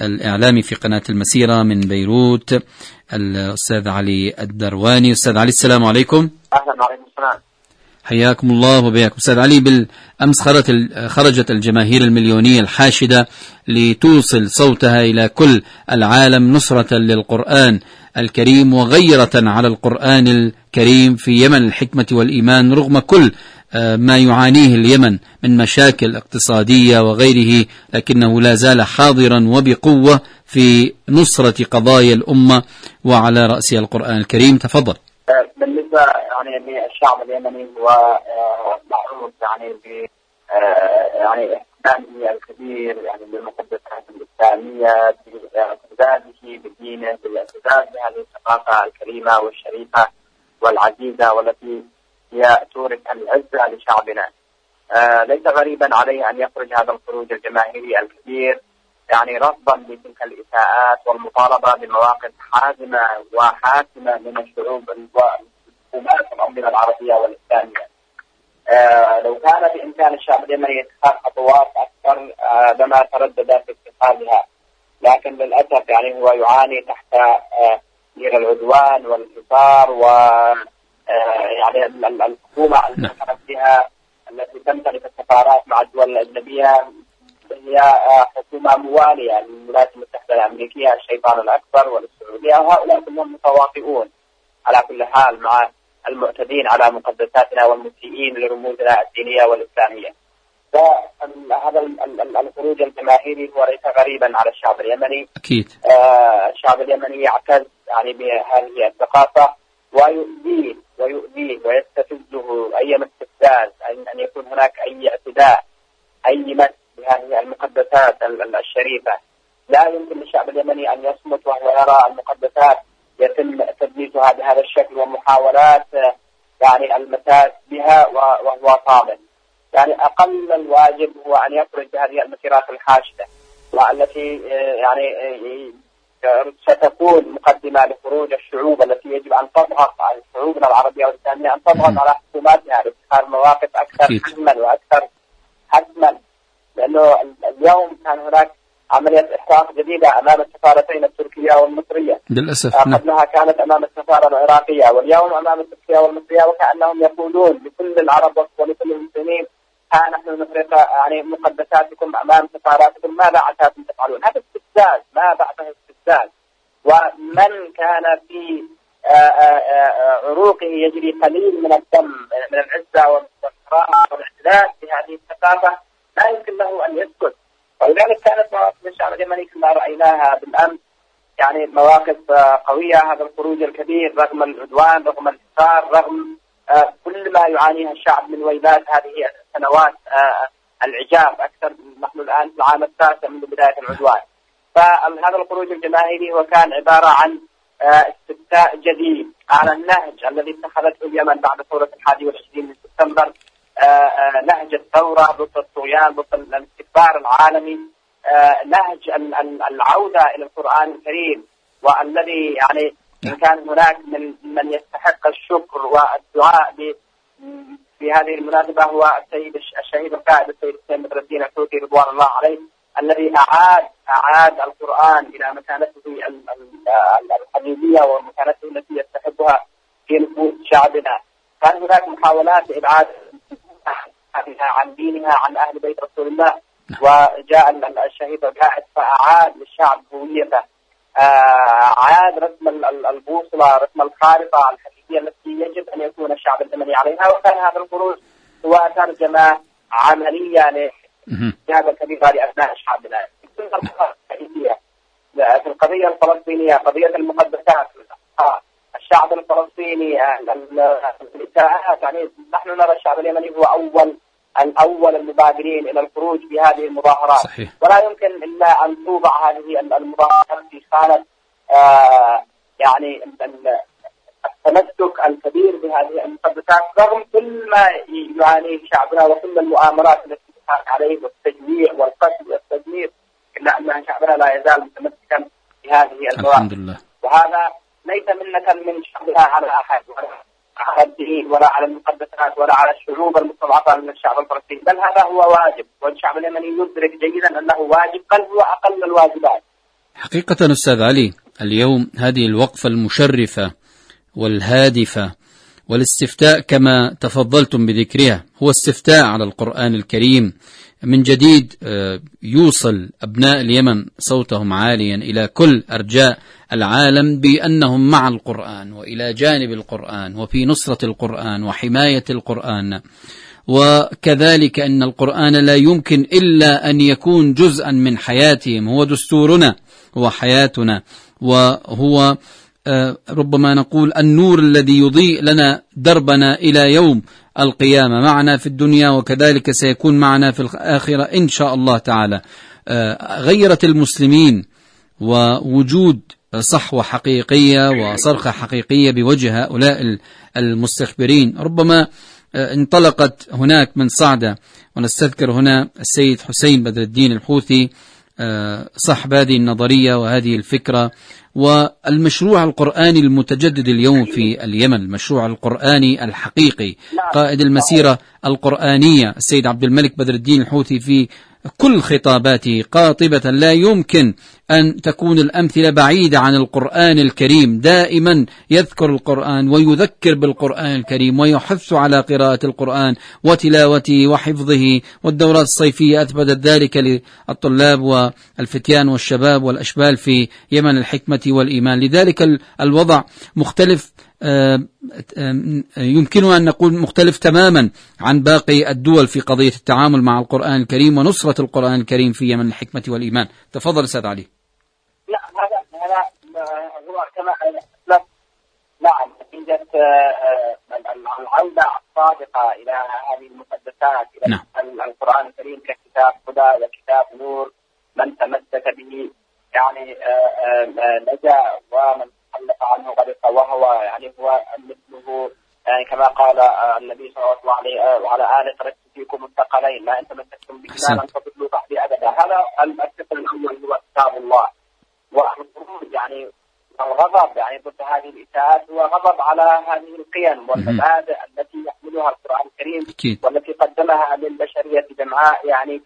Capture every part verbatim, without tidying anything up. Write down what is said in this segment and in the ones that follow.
الإعلامي في قناة المسيرة من بيروت، الأستاذ علي الدرواني. أستاذ علي السلام عليكم. أهلا وعليكم السلام. حياكم الله وبياكم. أستاذ علي، بالأمس خرجت الجماهير المليونية الحاشدة لتوصل صوتها إلى كل العالم نصرة للقرآن الكريم وغيرة على القرآن الكريم في يمن الحكمة والإيمان، رغم كل ما يعانيه اليمن من مشاكل اقتصادية وغيره، لكنه لا زال حاضرا وبقوة في نصرة قضايا الأمة وعلى رأسها القرآن الكريم. تفضل. بالنسبة يعني للشعب اليمني هو معروف يعني ب يعني اهتمامه الكبير يعني بالمقدسات الإسلامية، باعتزازه بدينه، بالاعتزاز بهذه الثقافة الكريمة والشريفة والعزيزة والتي هي تورث العزة لشعبنا. آه ليس غريبا عليه أن يخرج هذا الخروج الجماهيري الكبير يعني رفضا لتلك الإساءات والمطالبة بمواقف حازمة وحاسمة من الشعوب والحكومات الأنظمة العربية والإسلامية. آه لو كان بإمكان الشعب اليمني اتخاذ خطوات أكثر آه لما تردد في اتخاذها، لكن للأسف يعني هو يعاني تحت آه العدوان والحصار و آه يعني الحكومة المتمثلة التي تمتلك السفارات مع الدول الأجنبية هي آه حكومة موالية للولايات المتحدة الأمريكية، الشيطان الأكبر والسعودية، وهؤلاء كلهم متواطئون على كل حال مع المعتدين على مقدساتنا والمسيئين لرموزنا الدينية والإسلامية. فهذا الخروج الجماهيري هو ليس غريبا على الشعب اليمني. أكيد. آه الشعب اليمني يعتز يعني بهذه الثقافة ويؤذيه ويؤذيه ويستفزه أي استفزاز، أن يكون هناك أي اعتداء، أي مس بهذه المقدسات الشريفة. لا يمكن للشعب اليمني أن يصمت وهو يرى المقدسات يتم تدليسها بهذا الشكل ومحاولات يعني المساس بها وهو صامت. يعني أقل الواجب هو أن يخرج بهذه المسيرات الحاشدة والتي يعني ستكون مقدمة لخروج الشعوب التي يجب أن تضغط على شعوبنا العربية والإسلامية، أن تضغط على حكوماتها لاتخاذ مواقف أكثر حزما وأكثر حزما، لأنه اليوم كان هناك عملية إحراق جديدة أمام السفارتين التركية والمصرية للأسف. قبلها كانت أمام السفارة العراقية، واليوم أمام التركية والمصرية، وكأنهم يقولون لكل العرب ولكل المسلمين ها نحن نحرق يعني مقدساتكم أمام سفاراتكم، ماذا عساكم تفعلون؟ هذا استفزاز ما بعده استفزاز. ومن كان في عروقه يجري قليل من الدم من العزة والكرامة والاعتزاز بهذه الثقافة لا يمكن له أن يسكت. ولذلك كانت مواقف الشعب اليمني كما رأيناها بالأمس يعني مواقف قوية. هذا الخروج الكبير رغم العدوان، رغم الحصار، رغم كل ما يعانيه الشعب من ويلات هذه السنوات العجاف أكثر. نحن الآن في العام التاسع منذ بداية العدوان. فهذا الخروج الجماهيري هو كان عبارة عن استفتاء جديد على النهج الذي اتخذته اليمن بعد ثورة الحادي والعشرين من سبتمبر، نهج الثورة ضد الطغيان، ضد الاستكبار العالمي، نهج العودة إلى القرآن الكريم، والذي يعني إن كان هناك من من يستحق الشكر والدعاء في هذه المناسبة هو السيد الشهيد القائد السيد حسين بدر الدين الحوثي رضوان الله عليه، الذي أعاد أعاد القرآن إلى مكانته الحقيقية ومكانته التي يستحقها في نفوس شعبنا. كان هناك محاولات لإبعاد عن دينها عن أهل بيت رسول الله، وجاء الشهيد القائد فأعاد للشعب هويته، أعاد رسم البوصلة، رسم الخارطة الحقيقية التي يجب أن يكون الشعب اليمني عليها. وكان هذا الخروج هو ترجمة عملية لهذا الكبيرة لأبناء شعبنا. في القضية الفلسطينية، قضية المقدسات، الشعب الفلسطيني، الإساءات، يعني نحن نرى الشعب اليمني هو أول الأول المبادرين إلى الخروج بهذه المظاهرات. صحيح. ولا يمكن إلا أن توضع هذه المظاهرات في خانة آه يعني التمسك الكبير بهذه المقدسات رغم كل ما يعانيه شعبنا وكل المؤامرات التي تحاك عليه والتجويع والقتل والتدمير، إلا أن شعبنا لا يزال متمسكا بهذه المواقف. الحمد لله. وهذا ليس منة من شعبنا على أحد، ولا على الدين، ولا على المقدسات، ولا على الشعوب المستضعفة من الشعب الفلسطيني، بل هذا هو واجب، والشعب اليمني يدرك جيدا أنه واجب، بل هو أقل الواجبات. حقيقة أستاذ علي، اليوم هذه الوقفة المشرفة والهادفة والاستفتاء كما تفضلتم بذكرها هو استفتاء على القرآن الكريم من جديد، يوصل أبناء اليمن صوتهم عاليا إلى كل أرجاء العالم بأنهم مع القرآن وإلى جانب القرآن وفي نصرة القرآن وحماية القرآن، وكذلك أن القرآن لا يمكن إلا أن يكون جزءا من حياتهم، هو دستورنا، هو حياتنا، وهو ربما نقول النور الذي يضيء لنا دربنا إلى يوم القيامة، معنا في الدنيا وكذلك سيكون معنا في الآخرة إن شاء الله تعالى. غيرت المسلمين ووجود صحوة حقيقية وصرخة حقيقية بوجه هؤلاء المستخبرين. ربما انطلقت هناك من صعدة، ونستذكر هنا السيد حسين بدر الدين الحوثي صاحب هذه النظرية وهذه الفكرة، والمشروع القرآني المتجدد اليوم في اليمن، المشروع القرآني الحقيقي، قائد المسيرة القرآنية السيد عبد الملك بدر الدين الحوثي في كل خطاباته قاطبة لا يمكن أن تكون الأمثلة بعيدة عن القرآن الكريم، دائما يذكر القرآن ويذكر بالقرآن الكريم ويحث على قراءة القرآن وتلاوته وحفظه، والدورات الصيفية أثبتت ذلك للطلاب والفتيان والشباب والأشبال في يمن الحكمة والإيمان. لذلك الوضع مختلف، يمكننا أن نقول مختلف تماما عن باقي الدول في قضية التعامل مع القرآن الكريم ونصرة القرآن الكريم في يمن الحكمة والإيمان. تفضل أستاذ علي. لا هذا هذا هو كما أسلفت. نعم، نتيجة العودة الصادقة إلى هذه المقدسات، إلى نعم. القرآن الكريم ككتاب هدى وكتاب نور، من تمسك به يعني نجا، ومن تخلف عنه غرق، وهو يعني هو مثله، يعني كما قال النبي صلى الله عليه وعلى آله: تركت فيكم الثقلين ما إن تمسكتم بهما لن تضلوا بعدي أبدا. هذا الثقل الأول هو كتاب الله، والخروج يعني الغضب يعني ضد هذه الإساءات هو غضب على هذه القيم والمبادئ التي يحملها القرآن الكريم والتي قدمها للبشرية جمعاء، يعني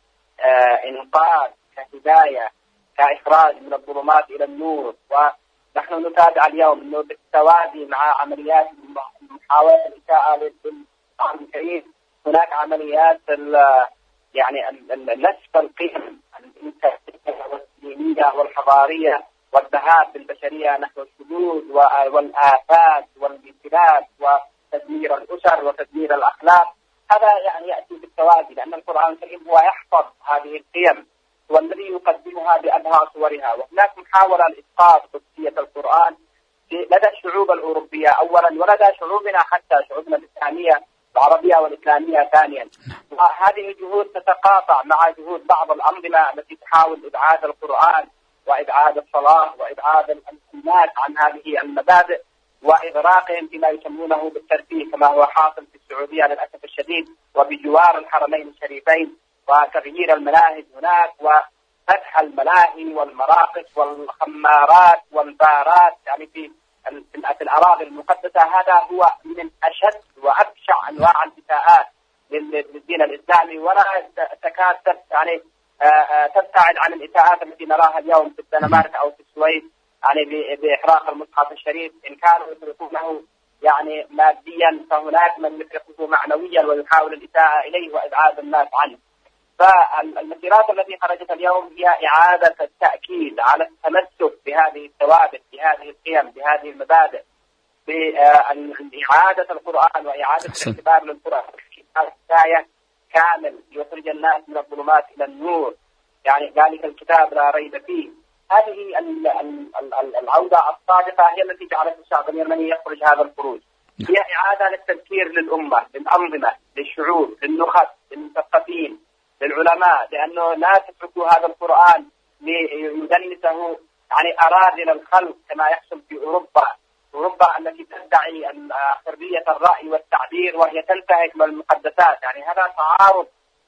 كإنقاذ، كهداية، كإخراج من الظلمات إلى النور. ونحن نتابع اليوم أنه بالتوازي مع عمليات محاولة الإساءة للقرآن الكريم هناك عمليات يعني نسف القيم الإنسانية والدينية والحضارية والذهاب بالبشرية نحو الشذوذ والآفات والانسلاب وتدمير الأسر وتدمير الأخلاق. هذا يعني يأتي بالتوازي، لأن القرآن الكريم هو يحفظ هذه القيم والذي يقدمها بأبهى صورها. وهناك محاولة لإسقاط قدسية القرآن لدى الشعوب الأوروبية أولا، ولدى شعوبنا حتى شعوبنا الإسلامية العربية والإسلامية ثانيا. وهذه الجهود تتقاطع مع جهود بعض الأنظمة التي تحاول إبعاد القرآن وإبعاد الصلاة وإبعاد الناس عن هذه المبادئ وإغراقهم فيما يسمونه بالترفيه، كما هو حاصل في السعودية للأسف الشديد وبجوار الحرمين الشريفين، وتغيير المناهج هناك وفتح الملاهي والمراقص والخمارات والبارات يعني في في الأراضي المقدسة. هذا هو من أشد وأبشع أنواع الإساءات للدين الإسلامي، ولا تكاد يعني تبتعد عن الإساءات التي نراها اليوم في الدنمارك أو في السويد، يعني بإحراق المصحف الشريف. إن كانوا يتركونه يعني ماديا فهناك من يتركه معنويا ويحاول الإساءة إليه وإبعاد الناس عنه. فالمسيرات التي خرجت اليوم هي إعادة التأكيد على التمسك بهذه الثوابت، بهذه القيم، بهذه المبادئ، بإعادة القرآن وإعادة الاعتبار للقرآن كآية كامل يخرج الناس من الظلمات إلى النور، يعني ذلك الكتاب لا ريب فيه. هذه العودة الصادقة هي التي جعلت الشعب اليمني يخرج هذا الخروج. هي إعادة للتذكير للأمة، للأنظمة، للشعوب، للنخب، للمثقفين، للعلماء، لأنه لا تتركوا هذا القرآن ليدنسه يعني أراذل الخلق كما يحصل في أوروبا. أوروبا التي تدعي حرية الرأي والتعبير وهي تنتهك من المقدسات، يعني هذا تعارض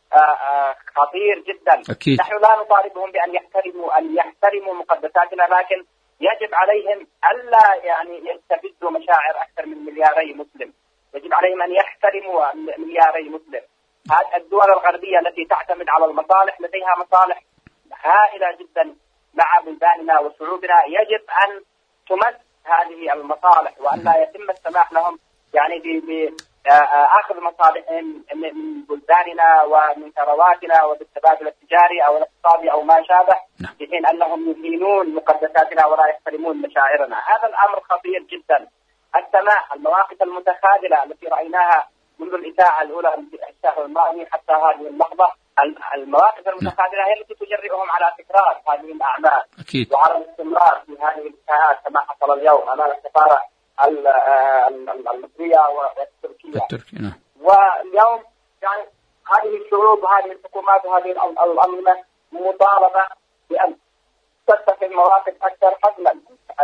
خطير جدا. أكيد. نحن لا نطالبهم بأن يحترموا أن يحترموا مقدساتنا، لكن يجب عليهم ألا يعني يستفزوا مشاعر أكثر من ملياري مسلم. يجب عليهم أن يحترموا ملياري مسلم. هذه الدول الغربية التي تعتمد على المصالح لديها مصالح هائلة جدا مع بلداننا وشعوبنا يجب أن تمس هذه المصالح وأن لا يتم السماح لهم يعني بأخذ مصالحهم من بلداننا ومن ثرواتنا وبالتبادل التجاري أو الاقتصادي أو ما شابه، في حين أنهم يهينون مقدساتنا ولا يحترمون مشاعرنا. هذا الأمر خطير جدا. السماح، المواقف المتخاذلة التي رأيناها منذ الإذاعة الأولى الشهر الماضي حتى هذه اللحظة، المواقف المتخاذلة هي التي تجرئهم على تكرار هذه الأعمال أكيد. وعلى الاستمرار في هذه الإساءات كما حصل اليوم أمام السفارة المصرية والتركية. واليوم يعني هذه الشعوب وهذه الحكومات وهذه الأنظمة مطالبة بأن تتخذ مواقف أكثر حزما،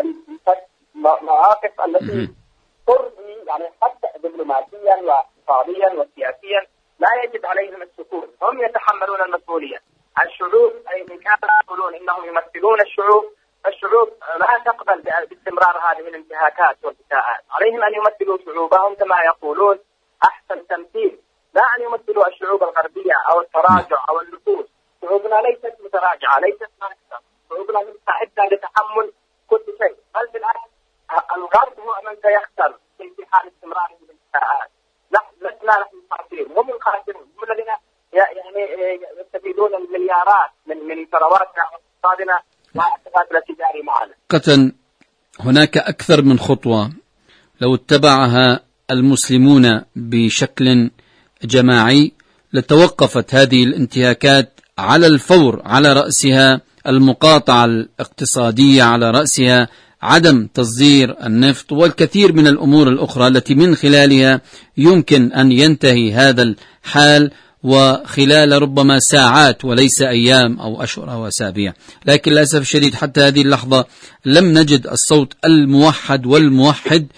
مواقف التي ترضي يعني حتى دبلوماسيا واقتصاديا وسياسيا. لا يجب عليهم السكوت، هم يتحملون المسؤولية. الشعوب أي من كانوا يقولون إنهم يمثلون الشعوب، الشعوب لا تقبل باستمرار هذه الانتهاكات والإساءات. عليهم أن يمثلوا شعوبهم كما يقولون أحسن تمثيل، لا أن يمثلوا الشعوب الغربية أو التراجع أو النفوذ. شعوبنا ليست متراجعة، ليست ناقصة، شعوبنا مستعدة لتحمل كل شيء، بل بالعكس الغرب هو من سيخسر في حال استمرار الانتهاكات. لسنا نحن الخاسرين، هم الخاسرون، هم الذين يعني يستفيدون المليارات من من ثرواتنا واقتصادنا واقتصادنا التجاري معنا. حقيقة هناك أكثر من خطوة لو اتبعها المسلمون بشكل جماعي لتوقفت هذه الانتهاكات على الفور، على رأسها المقاطعة الاقتصادية، على رأسها عدم تصدير النفط والكثير من الأمور الأخرى التي من خلالها يمكن أن ينتهي هذا الحال وخلال ربما ساعات وليس أيام أو أشهر أو أسابيع. لكن للأسف الشديد حتى هذه اللحظة لم نجد الصوت الموحد والموحد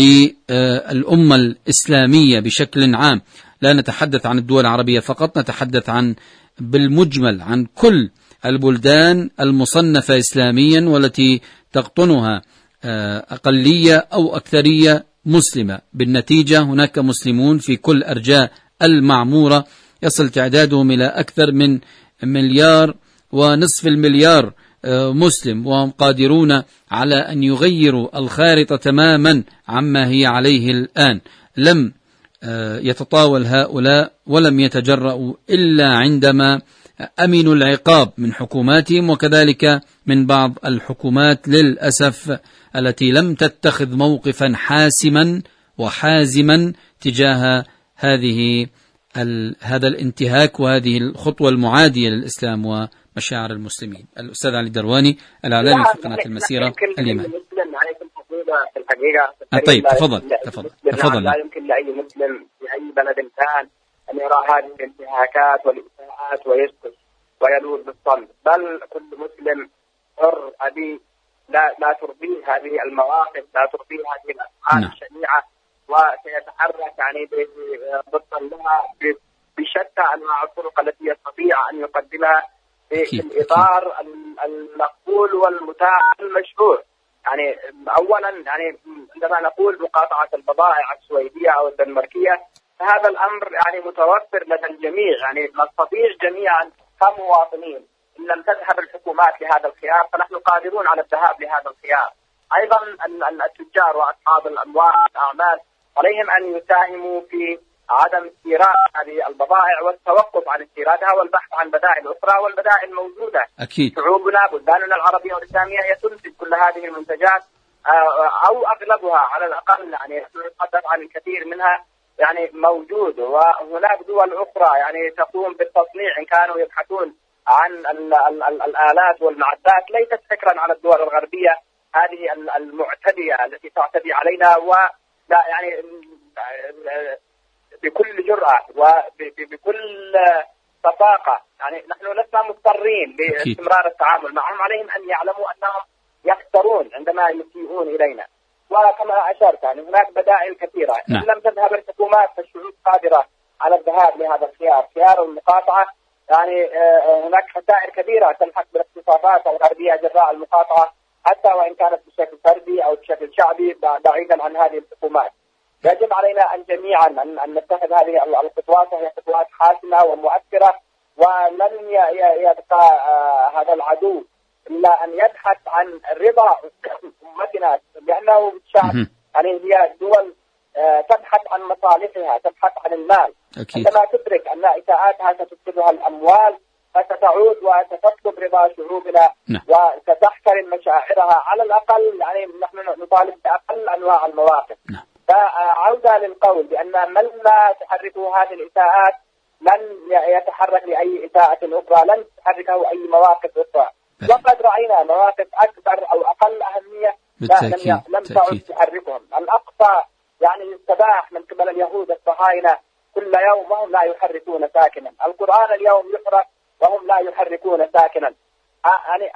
للأمة الإسلامية بشكل عام. لا نتحدث عن الدول العربية فقط، نتحدث عن بالمجمل عن كل البلدان المصنفة إسلاميا والتي تقطنها أقلية أو أكثرية مسلمة. بالنتيجة هناك مسلمون في كل أرجاء المعمورة يصل تعدادهم إلى أكثر من مليار ونصف المليار مسلم، وهم قادرون على أن يغيروا الخارطة تماما عما هي عليه الآن. لم يتطاول هؤلاء ولم يتجرؤوا إلا عندما أمنوا العقاب من حكوماتهم وكذلك من بعض الحكومات للأسف التي لم تتخذ موقفا حاسما وحازما تجاه هذه هذا الانتهاك وهذه الخطوة المعادية للإسلام ومشاعر المسلمين. الأستاذ علي الدرواني الإعلامي في قناة المسيرة اليمن. طيب تفضل تفضل تفضل. لا يمكن لأي مسلم في أي بلد كان أن يرى هذه الانتهاكات والإساءات ويسكت ويلوذ بالصمت، بل كل مسلم حر أبي لا لا ترضيه هذه المواقف، لا ترضيه هذه الأفعال الشنيعة، وسيتحرك يعني ضد لها بشتى أنواع الطرق التي يستطيع أن يقدمها في الإطار المقبول والمتاح المشروع. يعني أولا يعني عندما نقول مقاطعة البضائع السويدية أو الدنماركية فهذا الأمر يعني متوفر لدى الجميع، يعني نستطيع جميعا كمواطنين إن لم تذهب الحكومات لهذا الخيار فنحن قادرون على الذهاب لهذا الخيار. أيضا التجار وأصحاب الأموال والأعمال عليهم أن يساهموا في عدم استيراد هذه البضائع والتوقف عن استيرادها والبحث عن بدائل أخرى، والبدائل موجودة. أكيد. شعوبنا بلداننا العربية والإسلامية هي تنتج كل هذه المنتجات أو أغلبها على الأقل، يعني نتحدث عن الكثير منها يعني موجود، وهناك دول أخرى يعني تقوم بالتصنيع إن كانوا يبحثون عن ال ال ال الآلات والمعدات. ليست فكرا على الدول الغربية هذه المعتدية التي تعتدي علينا ولا يعني بكل جرأة وبكل صفاقة. يعني نحن لسنا مضطرين باستمرار التعامل معهم، عليهم أن يعلموا أنهم يخسرون عندما يسيئون إلينا. وكما أشرت يعني هناك بدائل كثيرة. نعم. إن لم تذهب الحكومات فالشعوب قادرة على الذهاب لهذا الخيار، خيار المقاطعة. يعني هناك خسائر كبيرة تلحق بالاقتصادات الغربية جراء المقاطعة حتى وإن كانت بشكل فردي أو بشكل شعبي بعيدا عن هذه الحكومات. يجب علينا أن جميعا أن نتخذ هذه الخطوات، وهي خطوات حاسمة ومؤثرة، ولن يبقى هذا العدو إلا أن يبحث عن رضا أمتنا، لأنه الشعب يعني هي دول تبحث عن مصالحها، تبحث عن المال. أكيد. عندما تدرك أن إساءاتها ستفسدها الأموال فستعود وستطلب رضا شعوبنا نعم. وستحترم مشاعرها على الأقل. يعني نحن نطالب بأقل أنواع المواقف. نعم. فعودة للقول بأن من لا تحركه هذه الإساءات لن يتحرك لأي إساءة أخرى، لن تحركه أي مواقف أخرى. وقد رأينا مواقف أكثر أو أقل أهمية لم لم تعد تحركهم. الأقصى يعني يستباح من قبل اليهود الصهاينة كل يوم وهم لا يحركون ساكنا. القرآن اليوم يحرق وهم لا يحركون ساكنا. يعني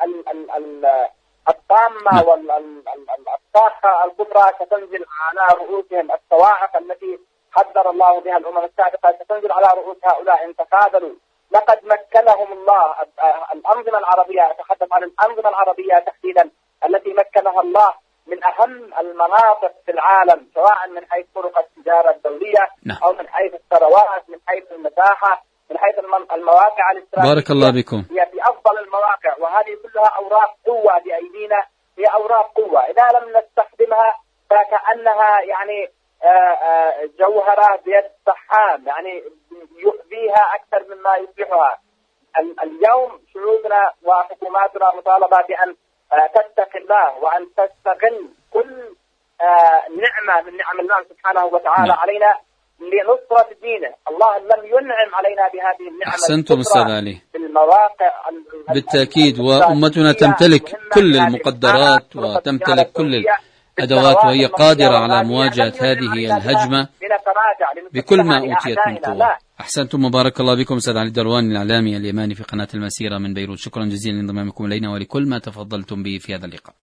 الطامة والصاخة الكبرى ستنزل على رؤوسهم، الصواعق التي حذر الله بها الأمم السابقة ستنزل على رؤوس هؤلاء إن تخاذلوا. لقد مكنهم الله الأنظمة العربية، أتحدث عن الأنظمة العربية تحديدا التي مكنها الله من أهم المناطق في العالم، سواء من حيث طرق التجارة الدولية أو من حيث الثروات، من حيث المساحة، من حيث المواقع الاستراتيجية. بارك الله بكم. هي في أفضل المواقع، وهذه كلها أوراق قوة بأيدينا، هي أوراق قوة. إذا لم نستخدمها فكأنها يعني جوهرة بيد سحام، يعني يؤذيها أكثر مما يصلحها. اليوم شعوبنا وحكوماتنا مطالبة بأن تتقي الله وأن تستغل كل نعمة من نعم الله سبحانه وتعالى علينا لنصرة دينه. الله لم ينعم علينا بهذه النعمة. أحسنتم أستاذ علي. بالمواقع بالتأكيد، وأمتنا تمتلك كل المقدرات وتمتلك كل الأدوات، وهي قادرة على مواجهة هذه الهجمة بكل ما أوتيت من قوة. أحسنتم وبارك الله بكم. أستاذ علي الدرواني الإعلامي اليماني في قناة المسيرة من بيروت، شكرا جزيلا لانضمامكم إلينا ولكل ما تفضلتم به في هذا اللقاء.